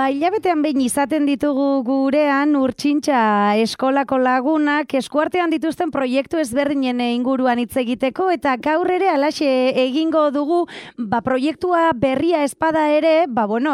hilabetean behin izaten ditugu gurean Urtsintxa eskolako lagunak eskuartean dituzten proiektu ezberdinen inguruan hitz egiteko eta gaur ere halaxe egingo dugu, proiektua berria espada ere,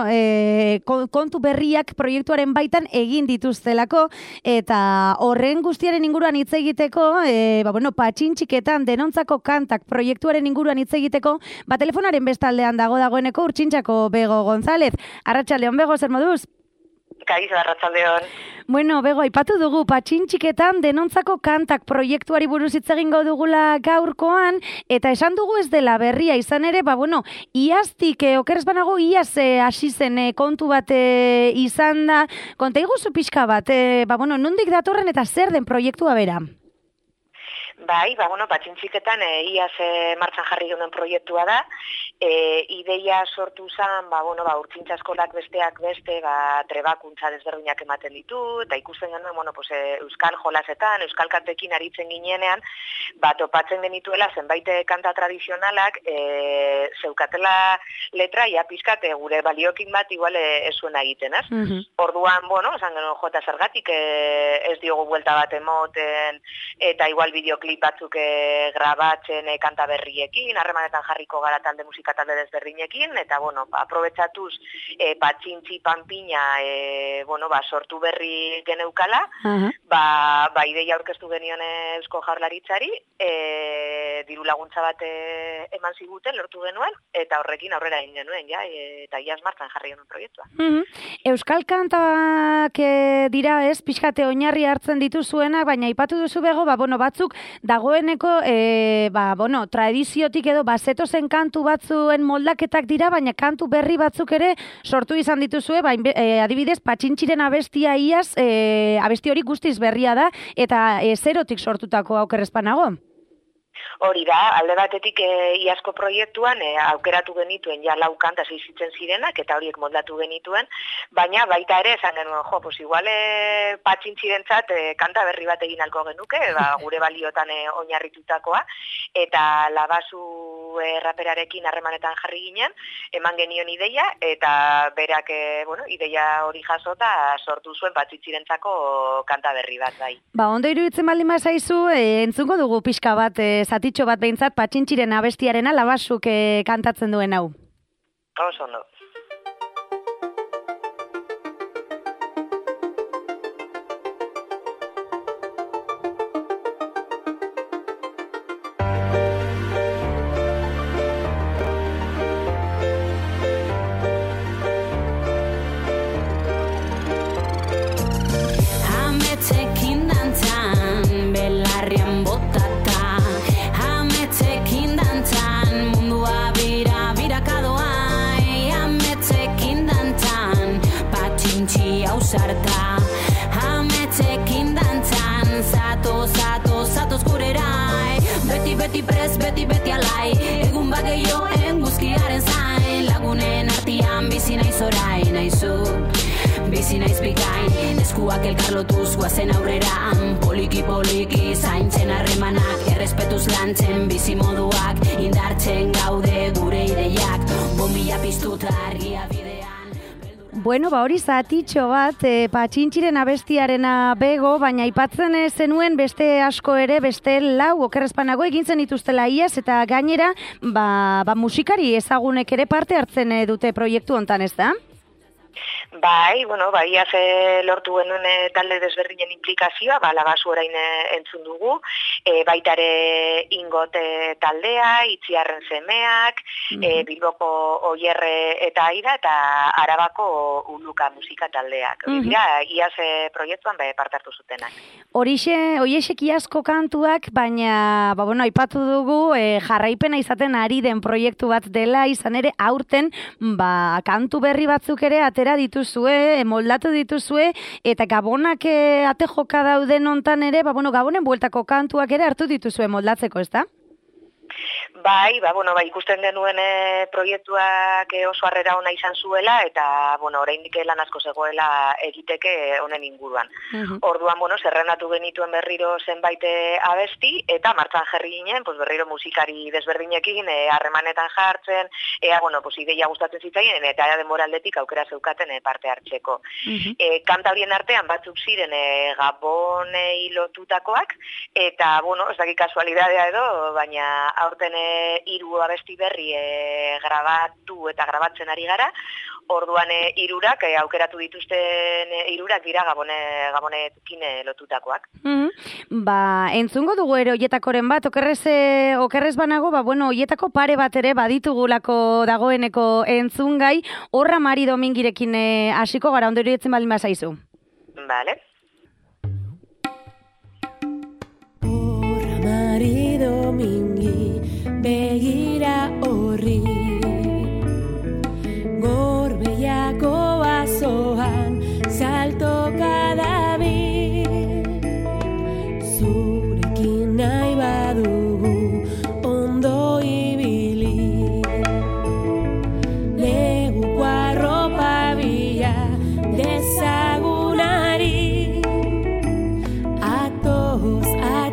kontu berriak proiektuaren baitan egin dituztelako eta horren guztiaren inguruan hitz egiteko, Patxintxiketan denontzako kantak proiektuaren inguruan hitz egiteko, telefonaren bestaldean dagoeneko Urtsintxako Bego González. Arratsaldeon, Bego, zer moduz? Kaixo, arratsaldeon. Bueno, Bego, aipatu dugu Patxintxiketan denontzako kantak proiektuari buruz hitz egingo dugula gaurkoan, eta esan dugu ez dela berria izan ere, iaztik, okeres banago, iaz hasi zen kontu bat izan da, konta iguzu pixka bat, nondik datorren eta zer den proiektua bera? Patxintxiketan iaz martxan jarri genuen proiektua da. Ideia sortu zen, Urtsintxa eskolak besteak beste, trebakuntza desberdinak ematen ditu, eta ikusten genuen, euskal jolasetan, euskal kantekin aritzen ginenean, topatzen genituela zenbait kanta tradizionalak, zeukatela letra, pizkat gure baliokin bat igual ez zuena egiten, ez? Orduan, esan genuen jota zergatik ez diogu buelta bat emoten, eta igual bideoklip batzuk grabatzen kanta berriekin, harremanetan jarriko gara talde musika talde desberdinekin, eta, aprobetxatuz Patxintxi Panpina, sortu berri geneukala, ideia aurkeztu genion Eusko Jaurlaritzari, diru laguntza bat eman ziguten, lortu genuen, eta horrekin aurrera egin genuen, eta iaz martxan jarri genuen proiektua. Euskal kantak dira ez, pixkate oinarri hartzen dituzuenak, baina aipatu duzu, Bego, batzuk dagoeneko, tradiziotik edo bazetozen kantu batzuen moldaketak dira, baina kantu berri batzuk ere sortu izan dituzue, adibidez, Patxintxiren abestia iaz, abesti hori guztiz berria da, eta zerotik sortutako aukerrezpanago? Hori da, alde batetik iazko proiektuan aukeratu genituen lau kanta zizitzen zirenak eta horiek moldatu genituen, baina baita ere esan genuen, igual Patxintxirentzat kanta berri bat egin alko genuke, gure baliotan oinarritutakoa, eta Labazu raperarekin harremanetan jarri ginen, eman genion ideia, eta berak ideia hori jasota sortu zuen Patxintxirentzako kanta berri bat, bai. Ondo iruditzen baldin bazaizu, entzungo dugu pixka bat, zatitxo bat behintzat Patxintxiren abestiarena Labazuk kantatzen duen hau. Oso ondo. Sarta, ametzekin dantzan, zatoz gurerai, beti prez, beti alai, egun bageioen guzkiaren zain, lagunen artian bizi naiz orain, naizu, bizi naiz bikain, eskuak elkarlotuz guazen aurrera, poliki zaintzen harremanak, errespetuz lantzen bizi moduak, indartzen gaude gure ideiak, bombilla piztuta argia bidean. Hori zatitxo bat, Patxintxiren abestiarena, Bego, baina aipatzen zenuen beste asko ere, beste lau okerrezpanago egin zen dituztela iaz, eta gainera, musikari ezagunek ere parte hartzen dute proiektu hontan, ez da? Iaz lortu genuen talde desberdinen implikazioa, Labazu orain entzun dugu, baita ere Ingot taldea, Itziarren semeak, Bilboko Oierre eta Aida, eta Arabako Uluka musika taldeak. Iaz proiektuan parte hartu zutenak. Horiexek iazko kantuak, baina, aipatu dugu, jarraipena izaten ari den proiektu bat dela, izan ere aurten, kantu berri batzuk ere atera dituzue, moldatu dituzue, eta Gabonak ate joka dauden hontan ere, Gabonen bueltako kantuak ere hartu dituzue moldatzeko, ez da? Bai, ikusten genuen proiektuak oso harrera ona izan zuela, eta, oraindik lan asko zegoela egiteke honen inguruan. Orduan, zerrendatu genituen berriro zenbait abesti, eta martxan jarri ginen, berriro musikari desberdinekin harremanetan jartzen, ideia gustatzen zitzaien, eta denboraldetik aukera zeukaten parte hartzeko. Kanta horien artean batzuk ziren Gabonei lotutakoak, eta, ez dakit kasualidadea edo, baina aurten 3 abesti berri grabatu eta grabatzen ari gara. Orduan 3 aukeratu dituzten 3 dira Gabonekin lotutakoak. Entzungo dugu hoietakoren bat, okerrez banago, hoietako pare bat ere baditugulako dagoeneko entzungai, Horra Mari Domingirekin hasiko gara, ondo iruditzen baldin bazaizu. Vale. Horra Mari Domingi, begira horri, gorbeiako bazoan saltoka dabil, zurekin nahi badugu ondo ibili, neguko arropa bila dezagunari, atoz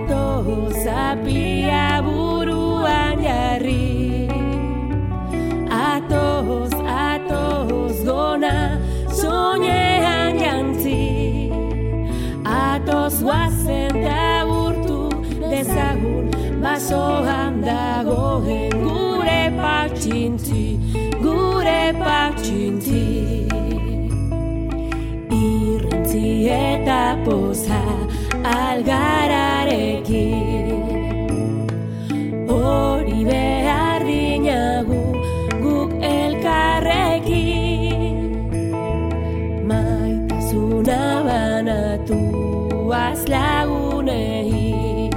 apia buruan jarri, atoz gona soñean jantzi, atoz guazen da gurtu dezagun basoan dagoen gure patxintzi, irrantzi eta poza algararekin, hori behar dinagu guk elkarrekin, maitasuna banatu lagunei,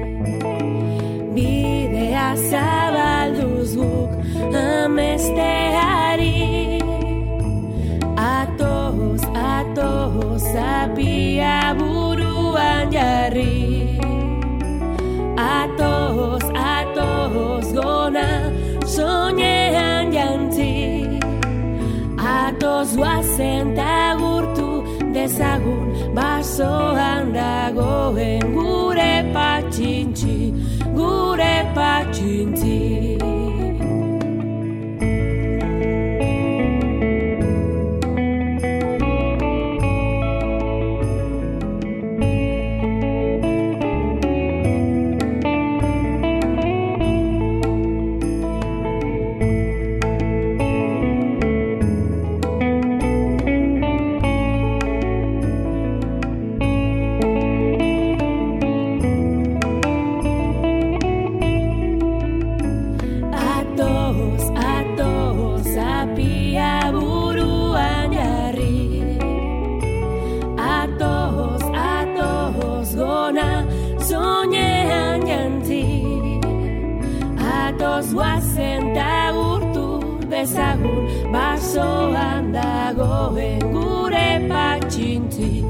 bidea zabalduz guk amesteari, atoz apia buruan jarri, atoz gona soñean jantzi, atoz guazen ta gurtu dezagun basoan dagoen gure patxintzi. Guazen da urtu dezagun basoan dagoen gure patxintzi.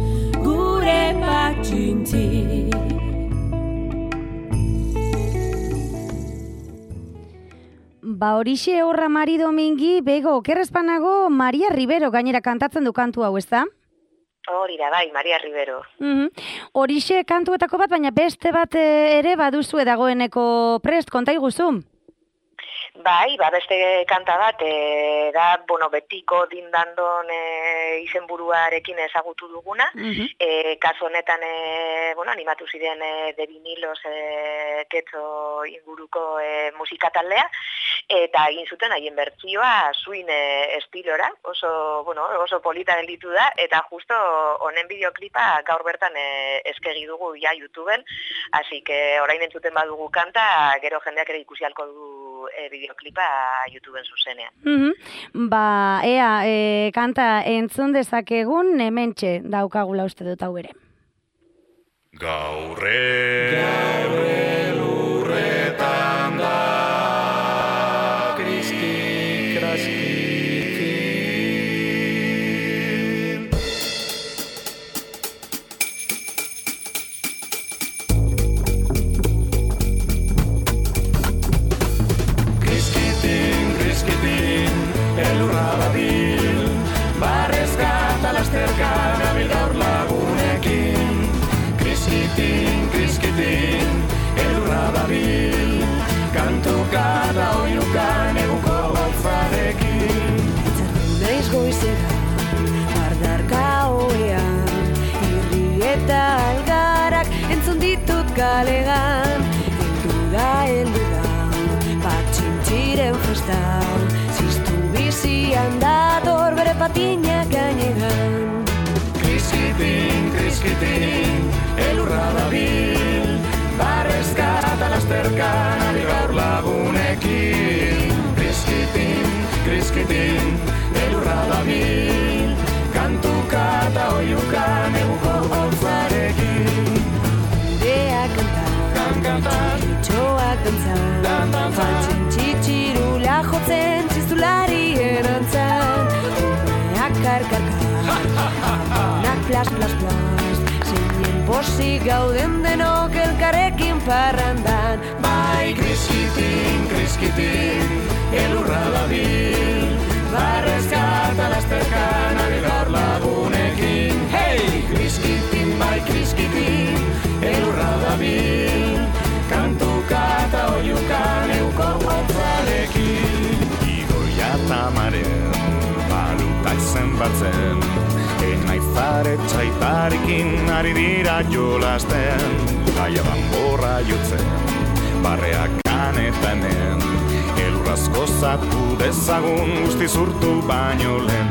Horixe Horra Mari Domingi, bego, okerrezpanago Maria Rivero gainera kantatzen du kantu hau, ez da? Hori da, bai, Maria Rivero. Horixe kantuetako bat, baina beste bat ere baduzue dagoeneko prest, konta iguzu? Bai, beste kanta bat, betiko dindandon izenburuarekin ezagutu duguna. Kaso honetan, animatu ziren de vinilos ketzo inguruko musikataldea, eta egin zuten haien bertsioa swing estilora, oso polita gelditu da, eta justo honen bideoklipa gaur bertan eskegi dugu ja YouTubeen, así que orain entzuten badugu kanta, gero jendeak ere ikusi ahalko du bideoklipa YouTubeen zuzenean. Kanta entzun dezakegun hementxe daukagula uste dut hau ere. Gaurre lurretan da kraski down. Ziztu bizian dator bere patinak gainean. Kriskitin, kriskitin, elurra dabil, barrezka eta lasterkan ari gaur lagunekin. Kriskitin, kriskitin, elurra dabil, kantuka eta oiuka neguko hotzarekin. Gureak kantan, txitxoak dantzan, faltzen txitxirula jotzen, txistularien antzan. Umeak karkarka, onak plas, plas, plas, zeinen posik gauden denok elkarrekin parrandan. Bai, kriskitin, kriskitin, elurra dabil, barrezka eta lasterkan ari gaur lagunekin. Hey! Kriskitin, bai, kriskitin, elurra dabil, kantuka eta oiuka neuko hotzarekin. Igoia eta maren, balutak zenbatzen, enaitzare txaitarekin ari dira jolasten, gaiaban borra jutzen, barreak kanetanen, elurraz gozatu dezagun guzti zurtu baino lehen.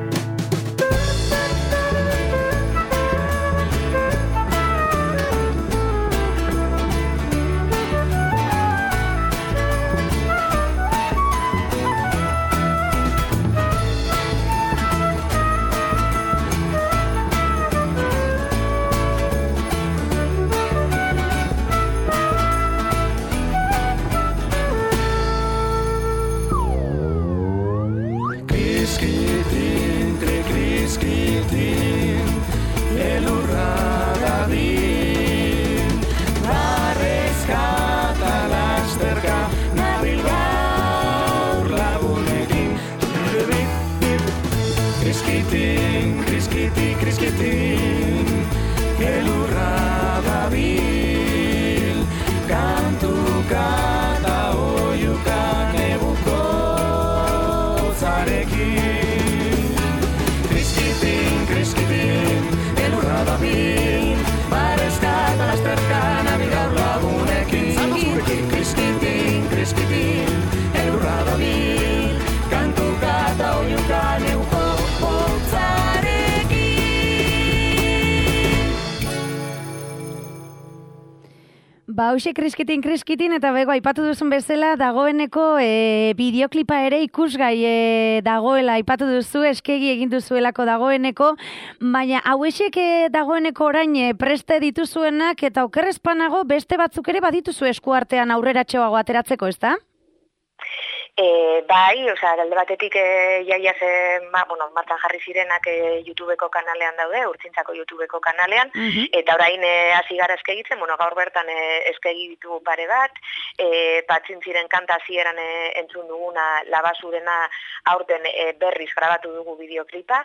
Kriskitin, elurra dabil, barrezka eta lasterka nabil gaur lagunekin. Kriskitin, kriskitin, kriskitin, elurra dabil, kantuka eta oiuka neguko hotzarekin. Elurra dabil, barrezka eta lasterka nabil gaur lagunekin. Kriskitin, kriskitin, elurra dabil, kantuka eta oiuka neuko hotzarekin. Ba, hoxe kriskitin, eta bego aipatu duzun bezala, dagoeneko bideoklipa ere ikusgai dagoela aipatu duzu, eskegi egin duzuelako dagoeneko, baina hauexek dagoeneko orain preste dituzuenak, eta okerrezpanago beste batzuk ere badituzu eskuartean aurreratxoago ateratzeko, ezta? Bai, alde batetik jaia zen, martxan jarri zirenak YouTubeko kanalean daude, Urtzintzako YouTubeko kanalean, eta orain hasi gara eskegitzen, gaur bertan eskegi ditu pare bat, Patzintziren kanta hasieran entzun duguna Labasurena aurten berriz grabatu dugu bideoklipa,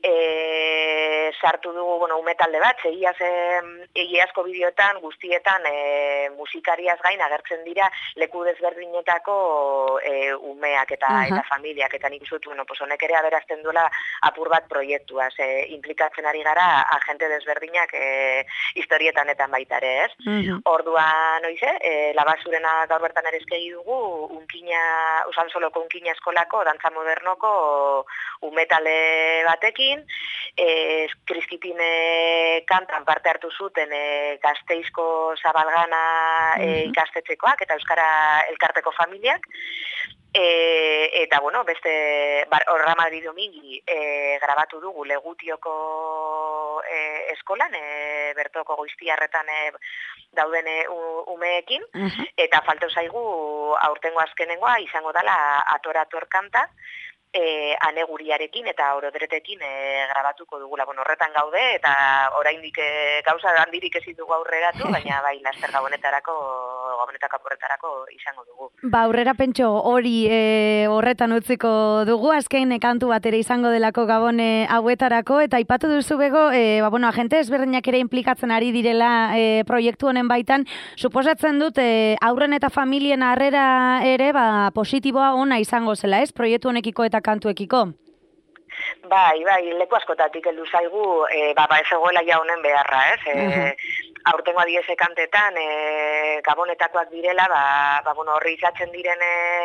sartu dugu umetalde bat, egiazko bideotan guztietan musikariaz gain agertzen dira leku desberdinetako umeak eta familiak, eta nik uste dut, honek ere aberazten duela apur bat proiektuaz, implikatzen ari gara agente desberdinak historietan eta baita ere, ez? Orduan, Labasurena gaur bertan ere eskegi dugu, Usansoloko Unkina eskolako, dantza modernoko umetale batekin, Kriskitin kantan parte hartu zuten Gasteizko Zabalgana ikastetxekoak eta Euskara Elkarteko familiak, eta beste Ramadi Domingi grabatu dugu Legutioko eskolan, Bertoko Goiztiarretan dauden umeekin, eta falto zaigu aurtengo azkenengoa izango dela Ator kanta, Aneguriarekin eta Orodretekin grabatuko dugula. Horretan gaude, eta oraindik gauza handirik ezin dugu aurreratu, baina bai laster gabonetako apurretarako izango dugu. Ba, aurrera pentso hori horretan utziko dugu, azken kantu bat ere izango delako Gabone hauetarako, eta aipatu duzu bego, agente ezberdinak ere implikatzen ari direla proiektu honen baitan, suposatzen dut aurren eta familien harrera ere positiboa ona izango zela, ez? Proiektu honekiko eta kantuekiko. Bai, leku askotatik heldu zaigu, ez egoela ja honen beharra, ez? Aurtengo adiese kantetan, gabonetakoak direla, horri izatzen diren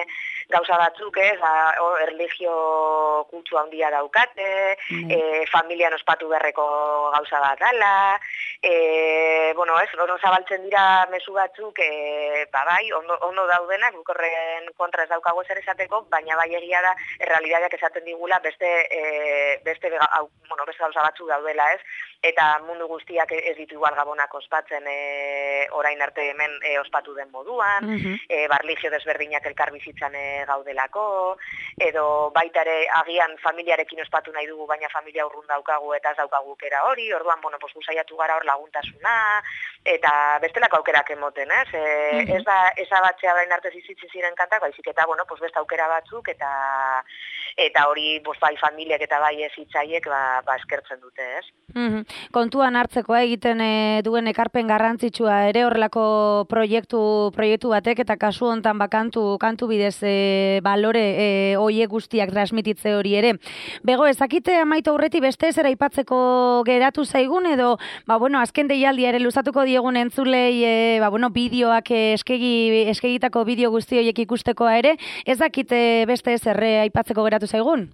gauza batzuk, erlijio kutsu handia daukate, familian ospatu berreko gauza bat dala, hor zabaltzen dira mezu batzuk, bai, ondo daudenak, bukorren kontra ez daukago zer esateko, baina bai egia da, errealidadeak esaten digula beste gauza batzuk daudela, ez? Eta mundu guztiak ez ditu igual gabonak ospatzen orain arte hemen ospatu den moduan, barligio desberdinak elkar bizitzan gaudelako, edo baita ere agian familiarekin ospatu nahi dugu, baina familia urrun daukagu eta ez daukagu aukera hori, orduan, gusaiatu gara hor laguntasuna, eta bestelako aukerak emoten, ez? Ez da ezabatzea orain arte zizitzi ziren kantak, baizik eta, beste aukera batzuk, eta hori, bai familiak eta bai ez hitzaiek, eskertzen dute, ez? Kontuan hartzeko egiten duen ekarpen garrantzitsua ere horrelako proiektu batek, eta kasu hontan kantu bidez balore hoiek guztiak transmititze hori ere. Bego, ezakite amaitu aurreti beste zera aipatzeko geratu zaigun, edo, azken deialdia ere luzatuko diegun entzulei, bideoak eskegitako bideo guzti horiek ikustekoa ere, ezakite beste zerre aipatzeko geratu zaigun?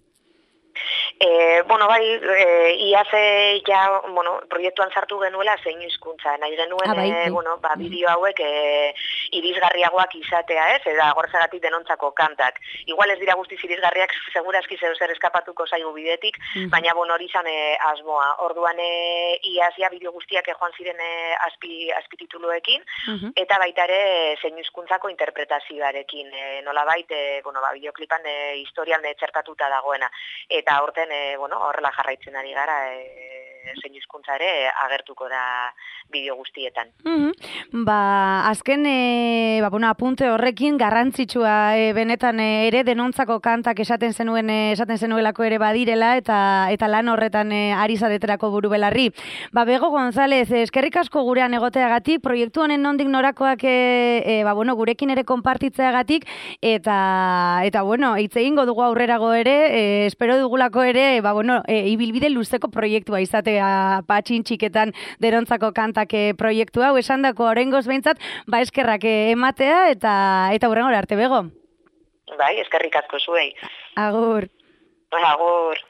Iaz proiektuan sartu genuela zein hizkuntza, nahi genuen, bideo hauek irisgarriagoak izatea, ez? Eta gortzagatik denontzako kantak. Igual ez dira guztiz irisgarriak, segurazki zer eskapatuko zaigu bidetik, baina hori izan asmoa. Orduan iazia bideo guztiak joan ziren azpitituluekin, eta baita ere zein hizkuntzako interpretazioarekin. Nolabait, bideoklipan historian txertatuta dagoena. Eta horten, horrela jarraitzen ari gara, zein hizkuntza ere agertuko da bideo guztietan. Azken, apunte horrekin garrantzitsua benetan ere denontzako kantak esaten zenuelako ere badirela, eta lan horretan ari zareterako buru belarri. Bego González, eskerrik asko gurean egoteagatik, proiektu honen nondik norakoak gurekin ere konpartitzeagatik, eta hitz egingo dugu aurrerago ere, espero dugulako ere, ibilbide luzeko proiektua izatea patxintxiketan derontzako kantak proiektu hau, esandako oraingoz behintzat, eskerrak ematea, eta hurrengora arte, Bego. Bai, eskerrik asko zuei. Agur. Agur.